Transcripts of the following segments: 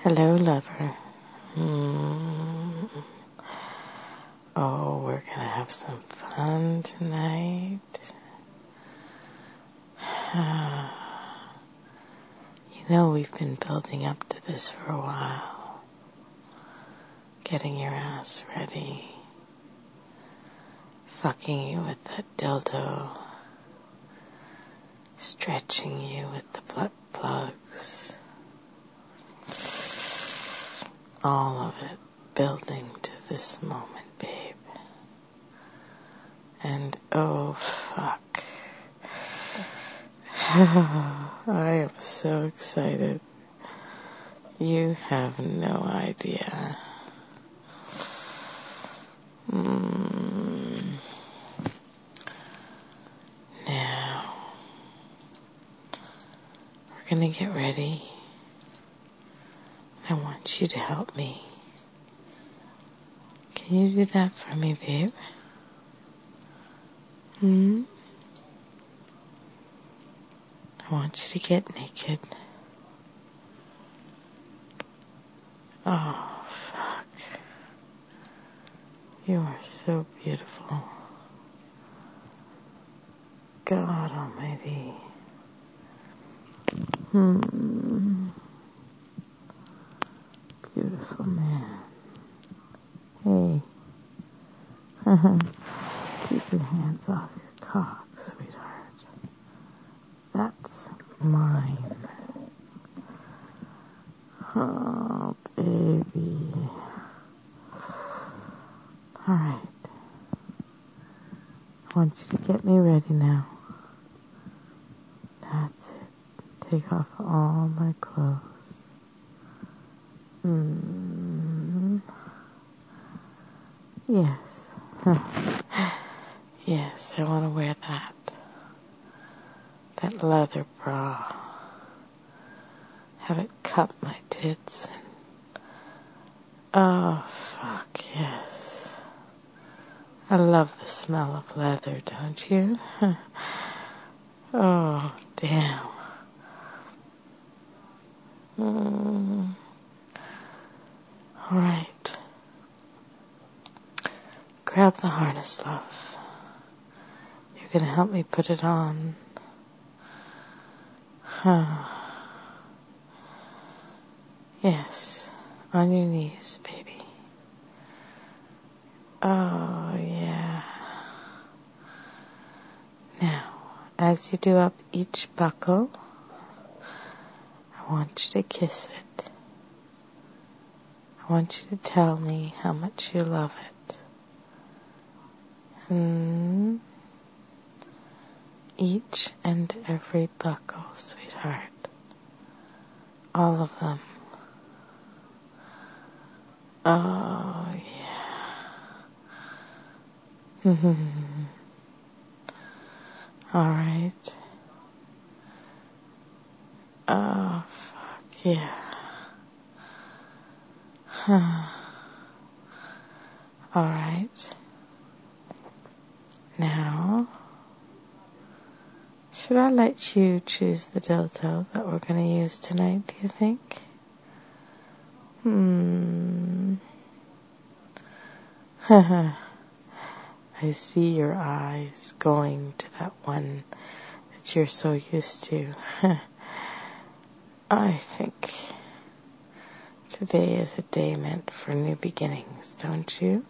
Hello, lover. Oh, we're gonna have some fun tonight. You know, we've been building up to this for a while. Getting your ass ready. Fucking you with that dildo. Stretching you with the butt plugs. All of it building to this moment, babe. And oh, fuck. I am so excited. You have no idea. Now, we're gonna get ready. I want you to help me. Can you do that for me, babe? I want you to get naked. Oh, fuck. You are so beautiful. God Almighty. Beautiful man. Hey. Keep your hands off your cock, sweetheart. That's mine. Oh, baby. Alright. I want you to get me ready now. That's it. Take off all my clothes. Yes. Yes, I want to wear that. That leather bra. Have it cup my tits. Oh, fuck, yes. I love the smell of leather, don't you? Oh, damn. Alright. Grab the harness, love. You're gonna help me put it on. Yes, on your knees, baby. Oh, yeah. Now, as you do up each buckle, I want you to kiss it. I want you to tell me how much you love it. Each and every buckle, sweetheart. All of them. Oh, yeah. Alright. Oh, fuck, yeah. Alright. Now, should I let you choose the dildo that we're going to use tonight, do you think? I see your eyes going to that one that you're so used to. I think today is a day meant for new beginnings, don't you?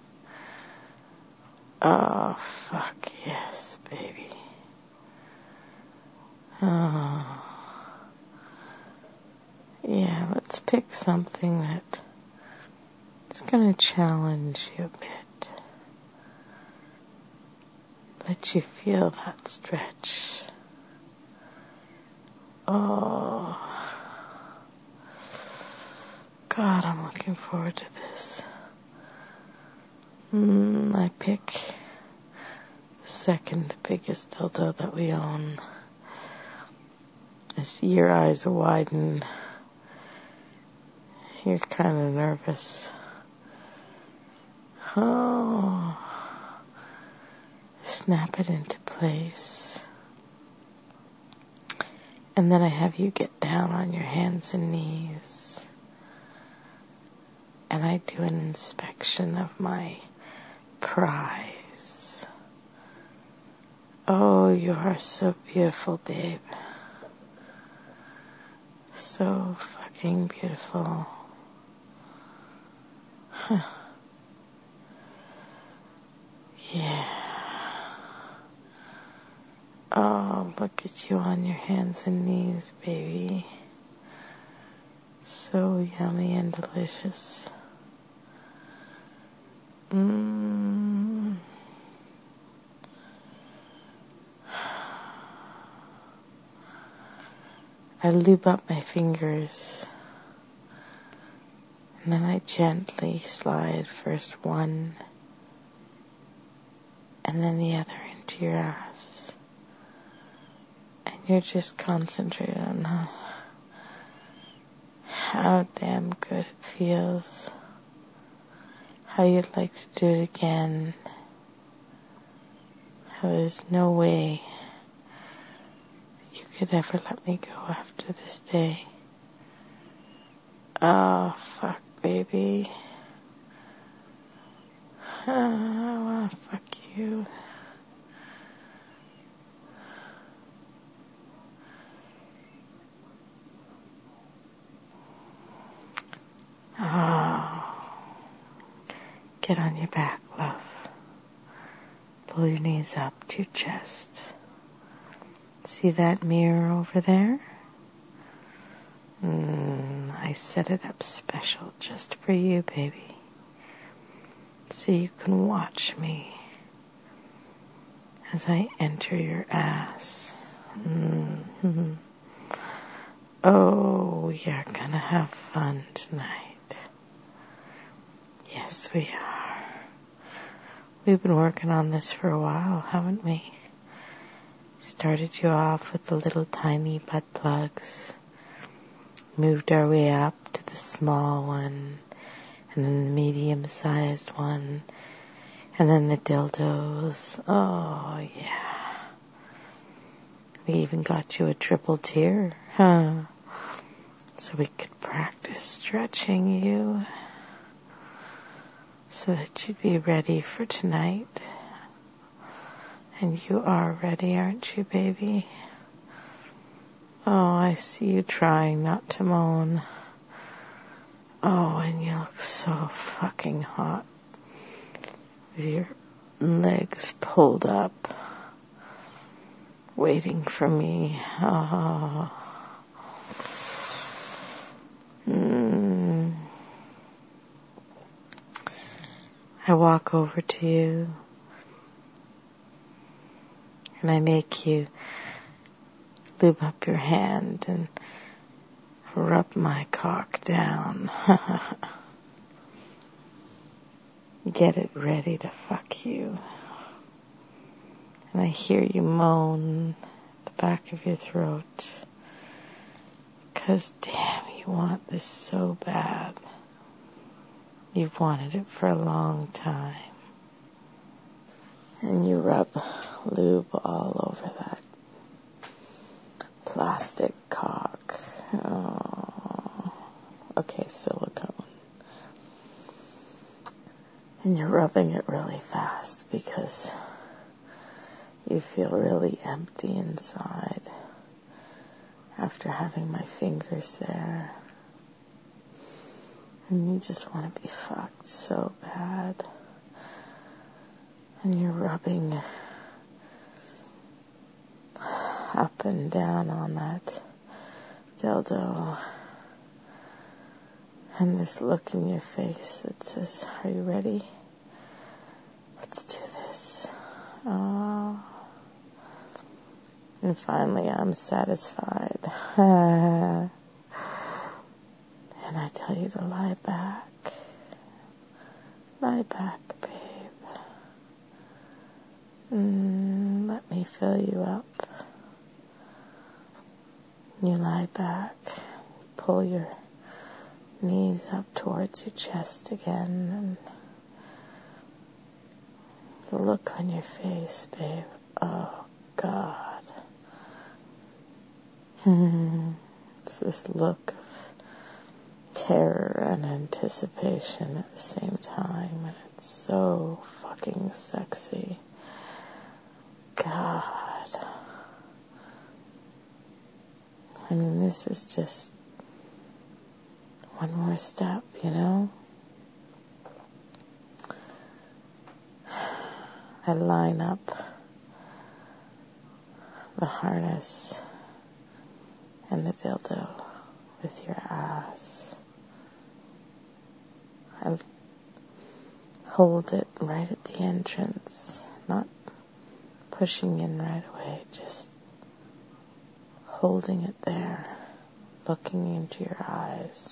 Oh, fuck yes, baby. Oh. Yeah, let's pick something that is going to challenge you a bit. Let you feel that stretch. Oh. God, I'm looking forward to this. I pick the second biggest dildo that we own. I see your eyes widen. You're kind of nervous. Oh. Snap it into place. And then I have you get down on your hands and knees. and I do an inspection of my prize. Oh, you are so beautiful, babe. So fucking beautiful. Huh. Yeah. Oh, look at you on your hands and knees, baby. So yummy and delicious. I lube up my fingers, and then I gently slide first one and then the other into your ass. And you're just concentrating on how damn good it feels, how you'd like to do it again, how there's no way you could ever let me go after this day. Oh, fuck, baby. I wanna fuck you. Oh. Get on your back, love. Pull your knees up to your chest. See that mirror over there? I set it up special just for you, baby. So you can watch me as I enter your ass. Oh, we are gonna have fun tonight. Yes, we are. We've been working on this for a while, haven't we? Started you off with the little tiny butt plugs. Moved our way up to the small one, and then the medium-sized one, and then the dildos. Oh, yeah. We even got you a triple tier, huh? So we could practice stretching you so that you'd be ready for tonight. And you are ready, aren't you, baby? Oh, I see you trying not to moan. Oh, and you look so fucking hot with your legs pulled up, waiting for me. Oh. I walk over to you and I make you lube up your hand and rub my cock down. Get it ready to fuck you. And I hear you moan at the back of your throat. 'Cause damn, you want this so bad. You've wanted it for a long time. And you rub lube all over that plastic cock. Oh. Okay, silicone. And you're rubbing it really fast because you feel really empty inside after having my fingers there. And you just want to be fucked so bad. And you're rubbing up and down on that dildo. And this look in your face that says, are you ready? Let's do this. Oh. And finally I'm satisfied. And I tell you to lie back. Lie back, babe. Let me fill you up. You lie back. Pull your knees up towards your chest again. And the look on your face, babe. Oh, God. It's this look of terror and anticipation at the same time, and it's so fucking sexy. God. I mean, this is just one more step, you know? I line up the harness and the dildo with your ass. I hold it right at the entrance, not pushing in right away, just holding it there, looking into your eyes.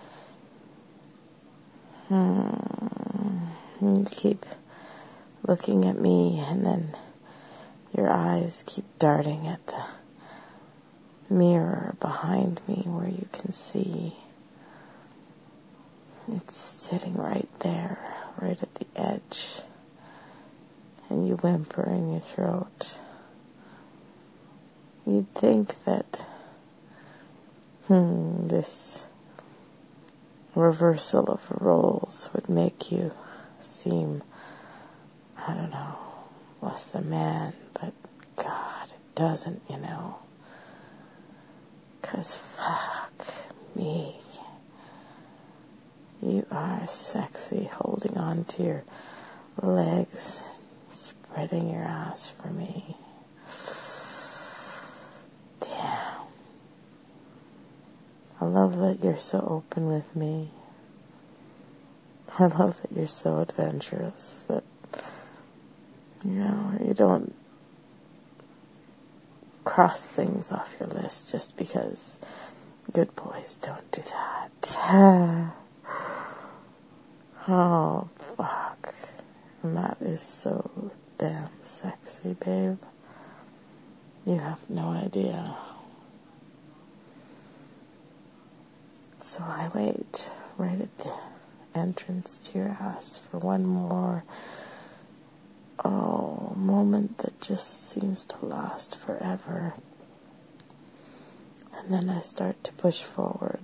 You keep looking at me, and then your eyes keep darting at the mirror behind me where you can see it's sitting right there, right at the edge, and you whimper in your throat. You'd think that this reversal of roles would make you seem, I don't know, less a man, but God, it doesn't, you know. 'Cause fuck me. You are sexy, holding on to your legs, spreading your ass for me. Damn. I love that you're so open with me. I love that you're so adventurous, that, you know, you don't cross things off your list just because good boys don't do that. Oh, fuck. And that is so damn sexy, babe. You have no idea. So I wait right at the entrance to your ass for one more moment that just seems to last forever. And then I start to push forward.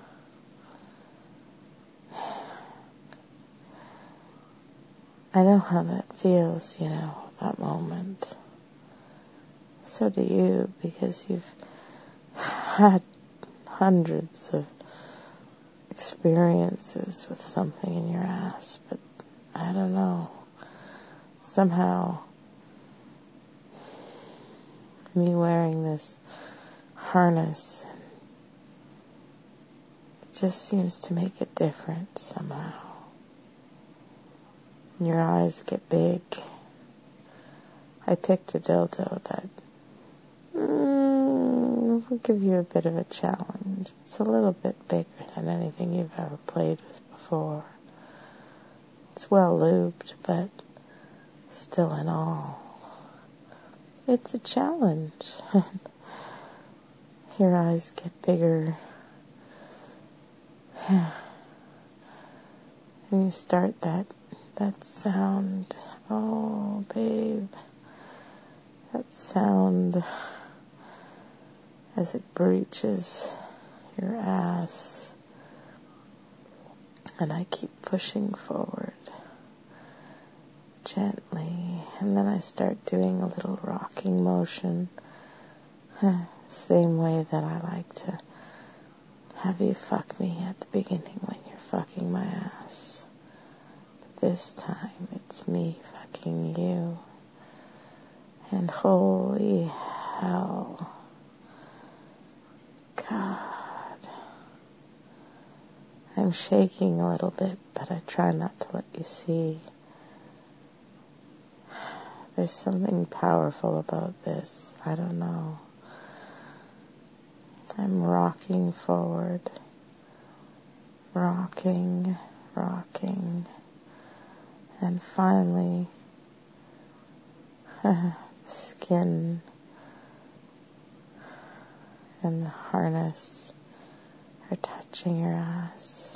I know how that feels, you know, that moment. So do you, because you've had hundreds of experiences with something in your ass, but I don't know. Somehow, me wearing this harness, it just seems to make it different somehow. Your eyes get big. I picked a dildo that will give you a bit of a challenge. It's a little bit bigger than anything you've ever played with before. It's well lubed, but still in all, it's a challenge. Your eyes get bigger. And you start that sound. Oh, babe. That sound as it breaches your ass. And I keep pushing forward gently. And then I start doing a little rocking motion. Same way that I like to have you fuck me at the beginning when you're fucking my ass. But this time it's me fucking you. And holy hell. God. I'm shaking a little bit, but I try not to let you see. There's something powerful about this. I don't know. I'm rocking forward. Rocking. And finally, the skin and the harness are touching your ass.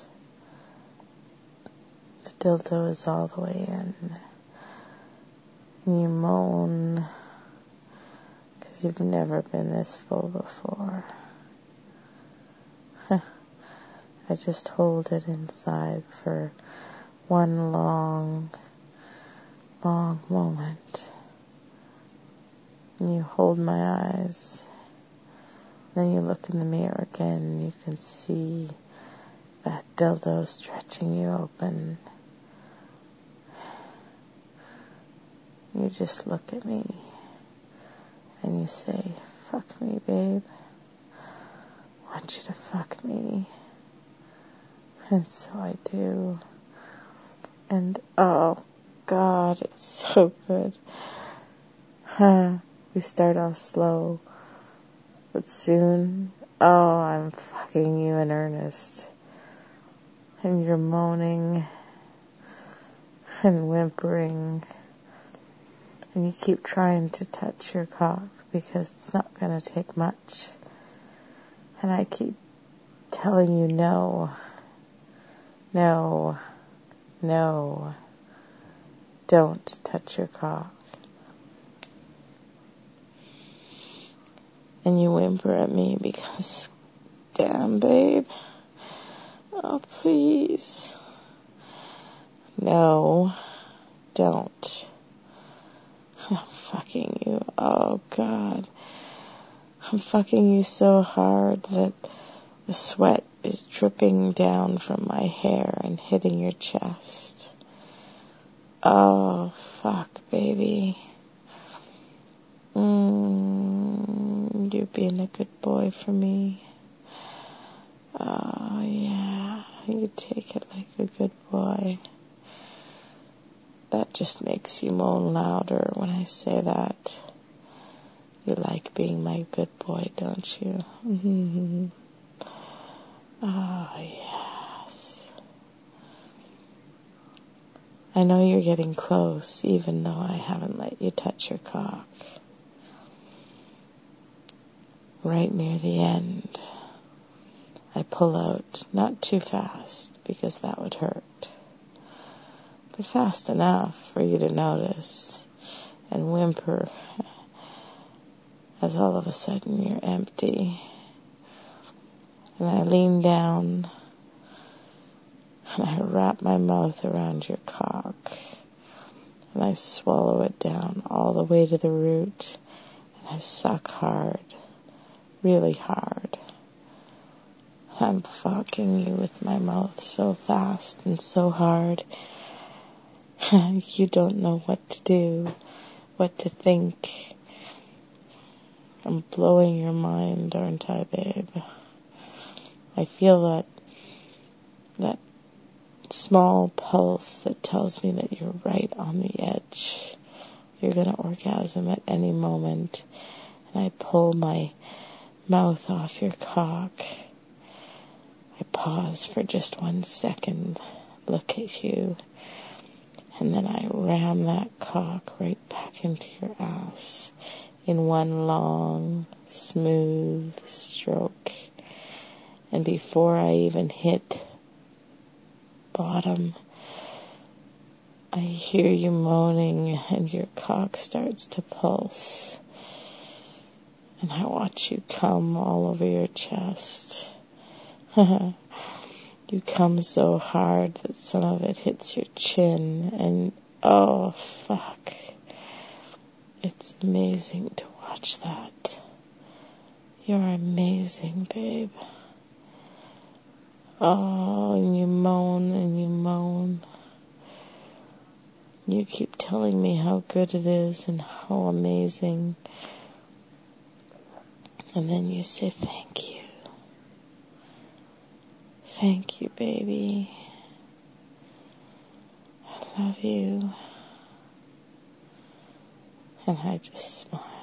The dildo is all the way in. And you moan because you've never been this full before. I just hold it inside for one long, long moment. And you hold my eyes. Then you look in the mirror again and you can see that dildo stretching you open. You just look at me and you say, fuck me, babe. I want you to fuck me. And so I do. And oh God, it's so good. We start off slow, but soon, oh, I'm fucking you in earnest. And you're moaning and whimpering. And you keep trying to touch your cock because it's not going to take much. And I keep telling you no. No. No. Don't touch your cock. And you whimper at me because, damn, babe. Oh, please. No. Don't. I'm fucking you. Oh, God. I'm fucking you so hard that the sweat is dripping down from my hair and hitting your chest. Oh, fuck, baby. You're being a good boy for me. Oh, yeah. You take it like a good boy. That just makes you moan louder when I say that. You like being my good boy, don't you? Mm-hmm. Oh, yes. I know you're getting close, even though I haven't let you touch your cock. Right near the end, I pull out, not too fast, because that would hurt, but fast enough for you to notice and whimper as all of a sudden you're empty. And I lean down and I wrap my mouth around your cock and I swallow it down all the way to the root and I suck hard, really hard. I'm fucking you with my mouth so fast and so hard. You don't know what to do, what to think. I'm blowing your mind, aren't I, babe? I feel that small pulse that tells me that you're right on the edge. You're gonna orgasm at any moment. And I pull my mouth off your cock. I pause for just 1 second, look at you, and then I ram that cock right back into your ass in one long, smooth stroke. And before I even hit bottom, I hear you moaning and your cock starts to pulse. And I watch you come all over your chest. You come so hard that some of it hits your chin and oh fuck. It's amazing to watch that. You're amazing, babe. Oh, and you moan and you moan. You keep telling me how good it is and how amazing. And then you say thank you. Thank you, baby. I love you. And I just smile.